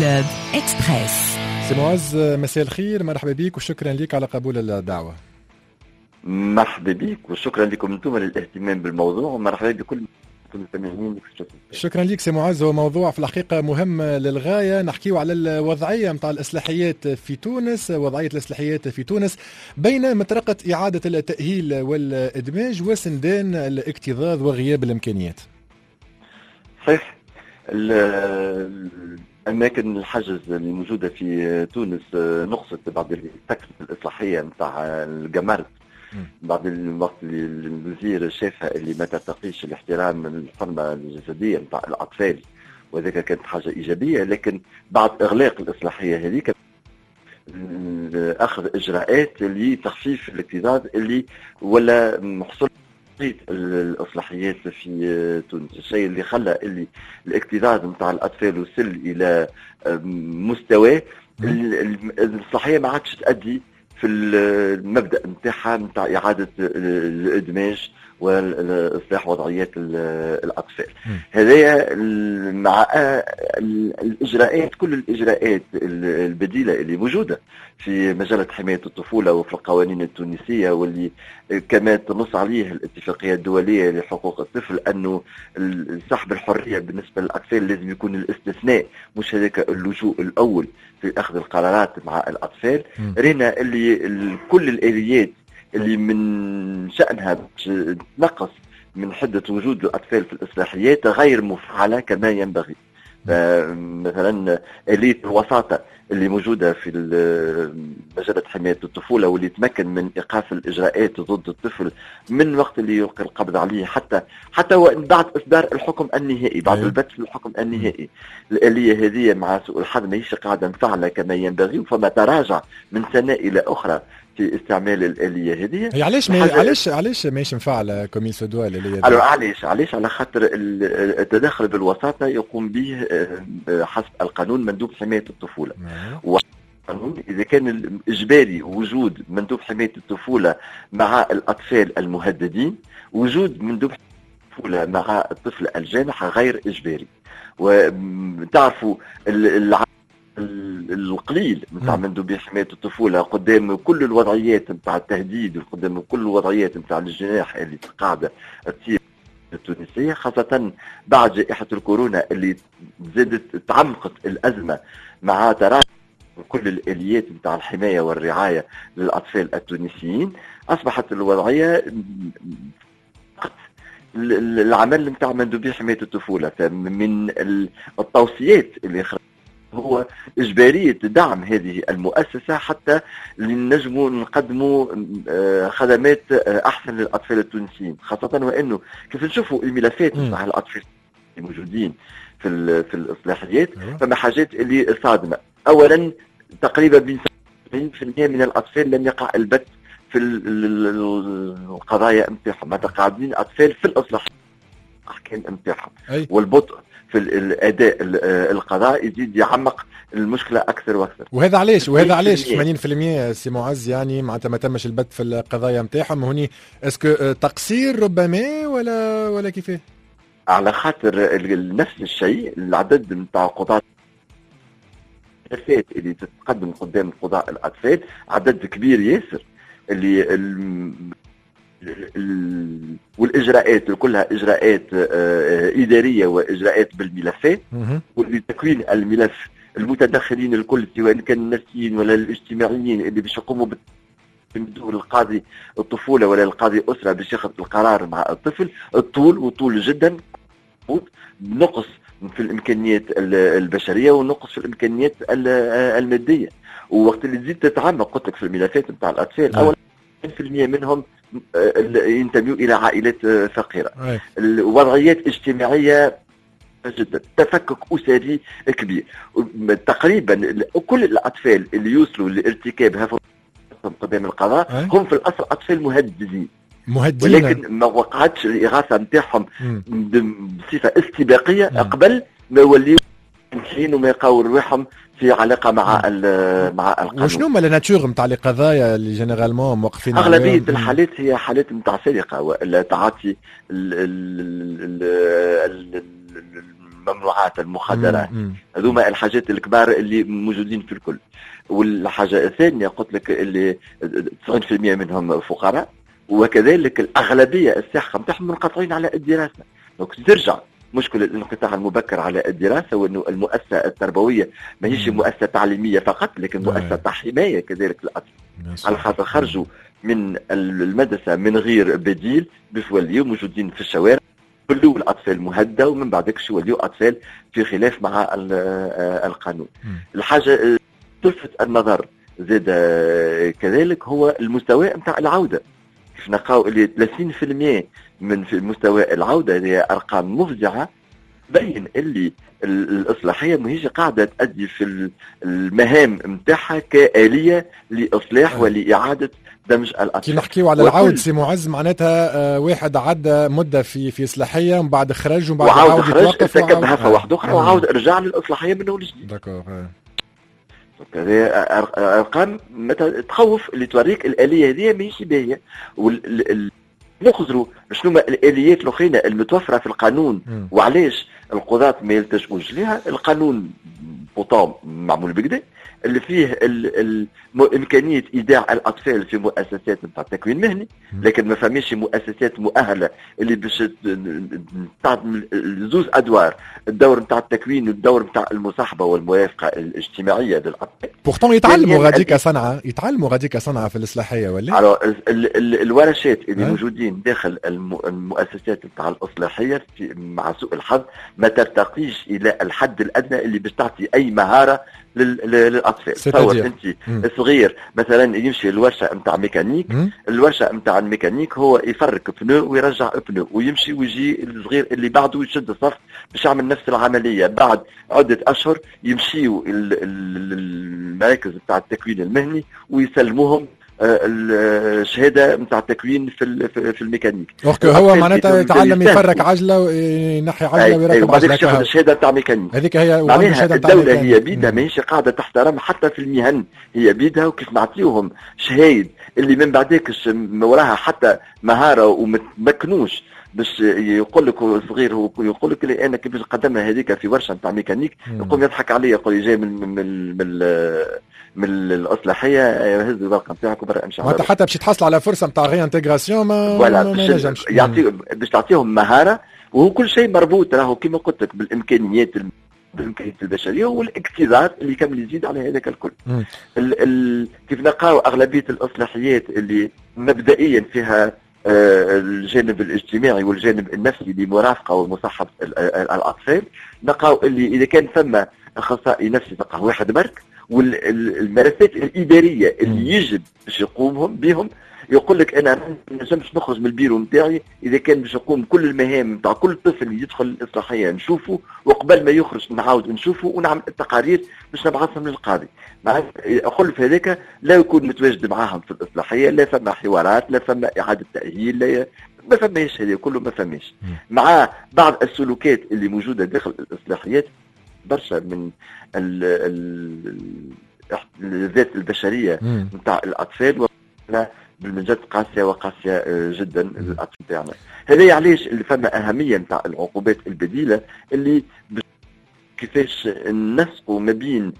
كلوب إكسبريس. سي معز، مساء الخير، مرحبا بك وشكرا لك على قبول الدعوة. مرحبا بك وشكرا لكم انتم للاهتمام بالموضوع، ومرحبا بكل المستمعين. شكرا لك سي معز. هو موضوع في الحقيقة مهم للغاية، نحكيه على الوضعية متاع الإصلاحيات في تونس، وضعية الإصلاحيات في تونس بين مطرقة إعادة التأهيل والإدماج وسندان الاكتظاظ وغياب الإمكانيات. صحيح، الأماكن الحجز اللي موجودة في تونس نقصت بعد التكلفة الإصلاحية متاع الجمارك، بعد الوقت اللي الوزير شافها اللي ما تتقيش الاحترام الحرمة الجسدية متاع الأطفال، وذلك كانت حاجة إيجابية. لكن بعد إغلاق الإصلاحية هذيك أخذ إجراءات لتخفيف الاكتظاظ اللي ولا محصول الإصلاحيات في تونس، الشيء اللي خلى اللي الاكتظاظ متاع الأطفال وصل إلى مستوى الإصلاحية ما عادش تؤدي في المبدأ نتاعها نتاع إعادة الإدماج والإصلاح وضعيات الأطفال. هذايا مع الإجراءات، كل الإجراءات البديلة اللي موجودة في مجلة حماية الطفولة وفي القوانين التونسية، واللي كما تنص عليه الاتفاقية الدولية لحقوق الطفل أنه سحب الحرية بالنسبة للأطفال لازم يكون الاستثناء، مش هذاك اللجوء الأول في أخذ القرارات مع الأطفال. رينا اللي كل الآليات اللي من شأنها تنقص من حدة وجود الأطفال في الإصلاحيات غير مفعلة كما ينبغي. مثلا آلية الوساطة اللي موجودة في مجلة حماية الطفولة، واللي تمكن من إيقاف الإجراءات ضد الطفل من وقت اللي يلقي القبض عليه حتى بعد إصدار الحكم النهائي، بعد البت الحكم النهائي. الآلية هذه مع سوء الحظ ماهيش قاعدة مفعلة كما ينبغي، فما تراجع من سنة إلى أخرى في استعمال الآلية هذه. هي علاش ماهيش مفعلة كومين سودوا الآلية؟ علاش على خاطر التدخل بالوساطة يقوم به حسب القانون مندوب حماية الطفولة. والقانون إذا كان إجباري وجود مندوب حماية الطفولة مع الأطفال المهددين، وجود مندوب الطفولة مع الطفل الجانح غير إجباري. وتعرفوا القليل نتاع مندوبي حماية الطفولة قدام كل الوضعيات نتاع التهديد وقدام كل الوضعيات نتاع الجناح اللي قاعدة تصير التونسية، خاصة بعد جائحة الكورونا اللي زادت تعمقت الأزمة مع تراجع كل الآليات نتاع الحماية والرعاية للأطفال التونسيين. أصبحت الوضعية العمل نتاع مندوبي حماية الطفولة. فمن التوصيات اللي هو إجبارية دعم هذه المؤسسة حتى لنجموا نقدموا خدمات أحسن للأطفال التونسيين، خاصة وأنه كيف نشوفوا الملفات مع الأطفال الموجودين في الإصلاحيات فما حاجات اللي صادمة. أولا تقريبا بين 70% من الأطفال لم يقع البت في القضايا متاعهم، ما قاعدين أطفال في الإصلاح أحكام متاعهم، والبطء في الأداء القضاء يزيد يعمق المشكلة أكثر وأكثر. وهذا علاش 80% سي معز يعني معناتها ما تمش البت في القضايا نتاعهم. هوني اسكو تقصير ربما ولا كيفاه؟ على خاطر نفس الشيء العدد نتاع قضاة اللي تتقدم قدام قضاء الأطفال عدد كبير ياسر، اللي والإجراءات كلها إجراءات إدارية وإجراءات بالملفات، ولتكوين الملف المتدخلين الكل سواء كان النفسيين ولا الاجتماعيين اللي باش يقوموا بالدور القاضي الطفولة ولا القاضي أسرة باش ياخذ القرار مع الطفل. الطول جدا، نقص في الإمكانيات البشرية ونقص في الإمكانيات المادية. ووقت اللي تزيد تتعمق قلت لك في الملفات نتاع الأطفال، أولا 20% منهم ينتموا إلى عائلات فقيرة، وضعيات اجتماعية جدا، تفكك أسري كبير. تقريبا كل الأطفال اللي يوصلوا لارتكاب هذا قدام القضاء هم في الأصل أطفال مهددين، ولكن ما وقعتش الإغاثة نتاعهم بصفة استباقية قبل ما يوليوا حين وما يلقاو رواحهم في علاقة مع القانون. وشنو هما الناتور نتاع القضايا اللي جينيرالمون موقفين؟ أغلبية الحالات هي حالات نتاع سرقة، ولا تعاطي الممنوعات، المخدرات. هذوما الحاجات الكبار اللي موجودين في الكل. والحاجة الثانية قلت لك اللي 90% منهم فقراء، وكذلك الأغلبية الساحقة نتاعهم منقطعين على الدراسة. دونك ترجع مشكلة الانقطاع المبكر على الدراسة، وأنه المؤسسة التربوية ما هيش مؤسسة تعليمية فقط، لكن مؤسسة حماية كذلك للأطفال، على خاطر خرجوا من المدرسة من غير بديل باش يوليو موجودين في الشوارع، كلوا الأطفال مهدة، ومن بعدك شو يوليو أطفال في خلاف مع القانون. الحاجة تلفت النظر زاد كذلك هو المستوى نتاع العودة. كيف نلقاو اللي 30% من في مستوى العودة، هي أرقام مفزعة، بين اللي الإصلاحية ماهيش قاعدة تأدي في المهام نتاعها كآلية لإصلاح ولإعادة دمج الأطفال. كي نحكيو على العود سي معز، معناتها واحد عدى مدة في إصلاحية ومن بعد خرج، ومن بعد عاود يتوقف، ارتكب هفة واحدة أخرى وعاود رجع للإصلاحية من أول جديد. داكور. هذه ارقام تخوف، اللي توريك الاليه هذه ماهيش باهيه. نخزروا شنو الاليات الاخرين المتوفره في القانون، وعلاش القضاة ما يلتجؤوش لها. القانون بوطام معمول بكده، اللي فيه إمكانية إيداع الأطفال في مؤسسات نتاع التكوين المهني، لكن ما فماش مؤسسات مؤهلة اللي باش تعمل زوز أدوار، الدور نتاع التكوين والدور نتاع المصاحبة والموافقة الاجتماعية للأطفال. بورتون يتعلموا غاديك صنعة، يتعلموا غاديك صنعة في الإصلاحية ولا؟ الورشات اللي موجودين داخل المؤسسات نتاع الإصلاحية مع سوء الحظ ما ترتقيش إلى الحد الأدنى اللي باش تعطي أي مهارة للاطفال. تصور انت صغير مثلا يمشي الورشه نتاع ميكانيك، الورشه نتاع الميكانيك هو يفرك بنو ويرجع بنو، ويمشي ويجي الصغير اللي بعده يشد الصف باش يعمل نفس العمليه. بعد عده اشهر يمشيوا المراكز نتاع التكوين المهني ويسلموهم الشهاده نتاع التكوين في الميكانيك. هو معناتها يتعلم يفرك عجله وينحي عجله ويركب عجله. ياخذ الشهاده نتاع ميكانيك. هذيك هي معناها الدوله هي بيدها ماهيش قاعده تحترم حتى في المهن، هي بيدها. وكيف نعطيوهم شهايد اللي من بعدك وراها حتى مهاره ومتمكنوش باش يقول لك صغير، هو يقول لك انا كيفاش قدمها هذيك في ورشه نتاع ميكانيك، يقوم يضحك عليا يقول لي جاي من الاصلاحيه، هز الورقه نتاعك وبرا امشي. حتى باش تحصل على فرصه نتاع غي انتغراسيون ما نجمش باش تعطيهم مهاره. وهو كل شيء مربوط راهو كما قلت لك بالامكانيات البشريه والاكتظاظ اللي كامل يزيد على هذاك الكل. كيف نلقاو اغلبيه الاصلاحيات اللي مبدئيا فيها الجانب الاجتماعي والجانب النفسي لمرافقه ومصاحبه الاطفال، نلقاو اللي اذا كان ثم اخصائي نفسي تلقاه واحد برك، والملفات الاداريه اللي يجب باش يقومهم بهم يقول لك انا ما نجمش نخرج من البيرو نتاعي اذا كان باش يقوم كل المهام نتاع كل طفل يدخل الاصلاحيه نشوفه، وقبل ما يخرج نعاود نشوفه ونعمل التقارير باش نبعثهم للقاضي. اقول في هذاك لا يكون متواجد معاهم في الاصلاحيه، لا فما حوارات، لا فما اعاده تاهيل، لا ما فماش هذا كله، ما فماش. مع بعض السلوكات اللي موجوده داخل الاصلاحيات برشا من الذات البشريه نتاع الاطفال بالمنجد قاسيه وقاسيه جدا للاطفال تاعنا. هذا علاش اللي فما اهميه نتاع العقوبات البديله اللي كيفاش نسقوا ما بين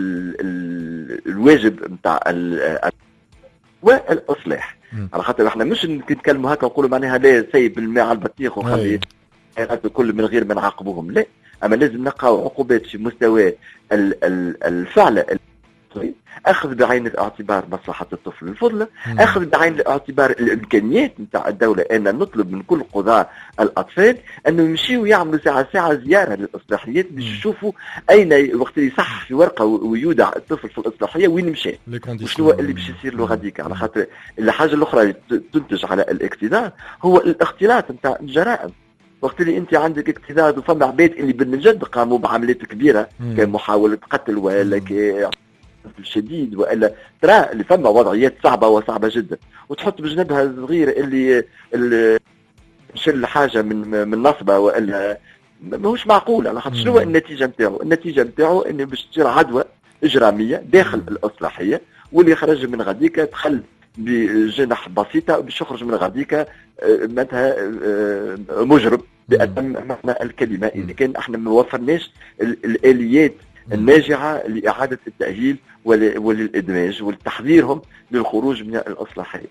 الواجب نتاع والاصلاح. على خاطر احنا مش نتكلموا هكا نقولوا معناها لا سيب الماء على البطيخ وخلي الكل من غير ما نعاقبوهم، لا، اما لازم نلقاو عقوبات في مستوى الفعل، اخذ بعين الاعتبار مصلحه الطفل الفضله، اخذ بعين الاعتبار الامكانيات نتاع الدوله. ان نطلب من كل قضاة الاطفال انه يمشيوا يعملوا ساعه زياره للاصلاحيات باش يشوفوا اين وقت يصح في ورقه ويودع الطفل في الاصلاحيه وين مشى وشنو اللي باش يصير له غاديك. على خاطر الحاجه الاخرى اللي تنتج على الاكتظاظ هو الاختلاط نتاع الجرائم. وقت اللي انت عندك اكتظاظ وفما عباد اللي بالجد قاموا بعمليات كبيره كمحاوله قتل ولا الشديد والا ترى اللي فما وضعيات صعبه وصعبه جدا، وتحط بجنبها الصغير اللي شل حاجه من نصبه والا ماهوش معقول. على خاطر شنو النتيجه نتاعو؟ النتيجه نتاعو انه باش تصير عدوى اجراميه داخل الاصلاحيه، واللي خرج من غاديك دخل بجنح بسيطه باش يخرج من غاديك معناتها مجرم بأتم معنى الكلمة إذا كان احنا ما وفرناش الآليات الناجعة لإعادة التأهيل وللإدماج ولتحضيرهم للخروج من الإصلاحية.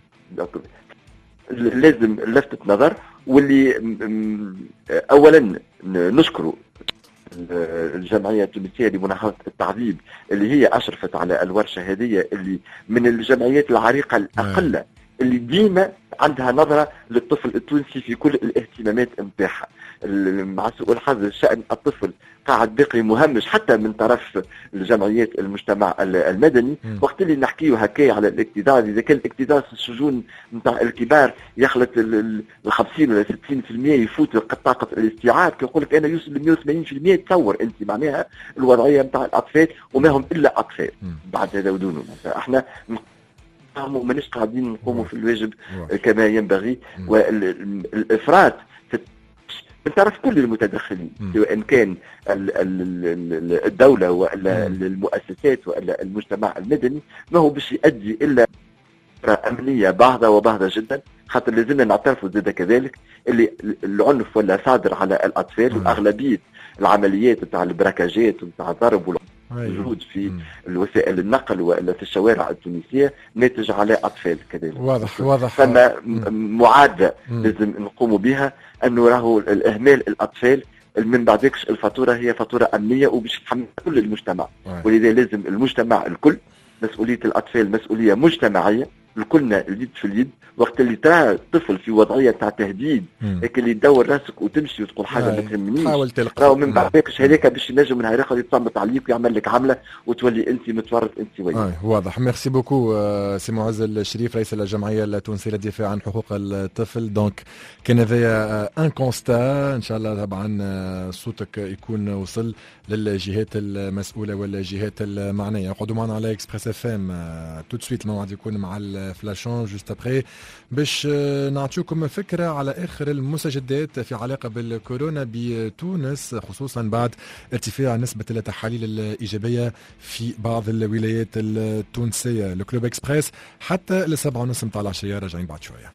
لازم لفتة نظر، واللي أولا نشكر الجمعية التونسية لمناهضة التعذيب اللي هي أشرفت على الورشة هذه، اللي من الجمعيات العريقة الأقل اللي ديما عندها نظرة للطفل التونسي في كل الاهتمامات نتاعها. مع سوء الحظ شأن الطفل قاعد باقي مهمش حتى من طرف الجمعيات المجتمع المدني. وقت اللي نحكيه هكايا على الاكتظاظ، اذا كان الاكتظاظ في السجون نتاع الكبار يخلط ال 50 ولا 60% يفوت طاقه الاستيعاب، كيقول لك انا يوصل ل 180%. تصور انت معناها الوضعيه نتاع الاطفال وما هم الا اطفال بعد هذا ودونه. احنا مانيش قاعدين نقوموا في الواجب كما ينبغي، والافراط من طرف كل المتدخلين سواء كان الدولة ولا المؤسسات ولا المجتمع المدني، ما هو باش يؤدي إلا أمنية باهظة وباهظة جدا. خاطر لازمنا نعترفوا زاد كذلك اللي العنف ولا صادر على الأطفال، وأغلبية العمليات نتاع البراكاجات ونتاع الضرب والوجود في الوسائل النقل ولا في الشوارع التونسية ناتج على أطفال كذلك. واضح. ثم معادلة لازم نقوموا بها، أنه راهو الإهمال الأطفال من بعدكش الفاتورة هي فاتورة أمنية وباش تحمل كل المجتمع. ولذا لازم المجتمع الكل، مسؤولية الأطفال مسؤولية مجتمعية، الكلنا اليد في اليد. وقت اللي ترى طفل في وضعيه تاع تهديد هيك اللي تدور راسك وتمشي وتقول حاجه ما تهمنيش، حاول تلقى راهو من بعدكش هذاك باش ينجم من هاي ياخذ يتصمت عليك ويعمل لك عمله وتولي انت متورط انت وياه. واضح. ميرسي بوكو سي معز الشريف رئيس الجمعيه التونسيه للدفاع عن حقوق الطفل. دونك كان هذايا ان كونستا، ان شاء الله طبعا صوتك يكون وصل للجهات المسؤوله والجهات المعنيه. قعدوا معنا على اكسبريس اف ام تو سويت، الموعد يكون مع الفلاشون جوست ابري باش نعطيكم فكرة على آخر المستجدات في علاقة بالكورونا بتونس، خصوصا بعد ارتفاع نسبة التحاليل الإيجابية في بعض الولايات التونسية. الكلوب اكسبريس حتى 7:30 متاع العشية، راجعين بعد شوية.